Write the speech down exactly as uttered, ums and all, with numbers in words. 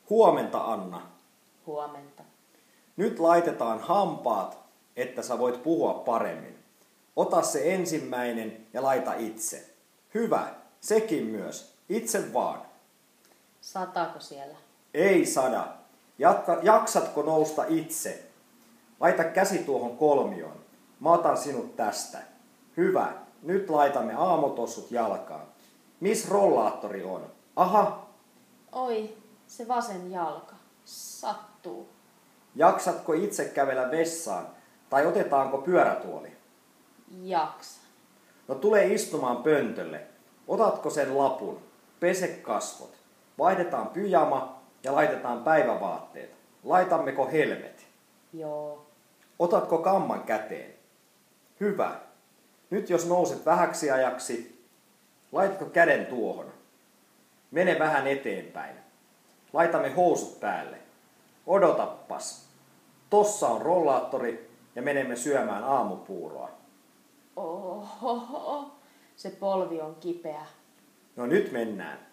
Huomenta, Anna. Huomenta. Nyt laitetaan hampaat, että sä voit puhua paremmin. Ota se ensimmäinen ja laita itse. Hyvä, sekin myös. Itse vaan. Sataako siellä? Ei sada. Jatka, jaksatko nousta itse? Laita käsi tuohon kolmioon. Mä otan sinut tästä. Hyvä. Nyt laitamme aamutossut jalkaan. Miss rollaattori on? Aha. Oi, se vasen jalka. Sattuu. Jaksatko itse kävellä vessaan? Tai otetaanko pyörätuoli? Jaksan. No tule istumaan pöntölle. Otatko sen lapun? Pese kasvot. Vaihdetaan pyjama ja laitetaan päivävaatteet. Laitammeko helmet? Joo. Otatko kamman käteen? Hyvä. Nyt jos nouset vähäksi ajaksi, laitatko käden tuohon? Mene vähän eteenpäin. Laitamme housut päälle. Odotappas. Tossa on rollaattori ja menemme syömään aamupuuroa. Ohoho, se polvi on kipeä. No nyt mennään.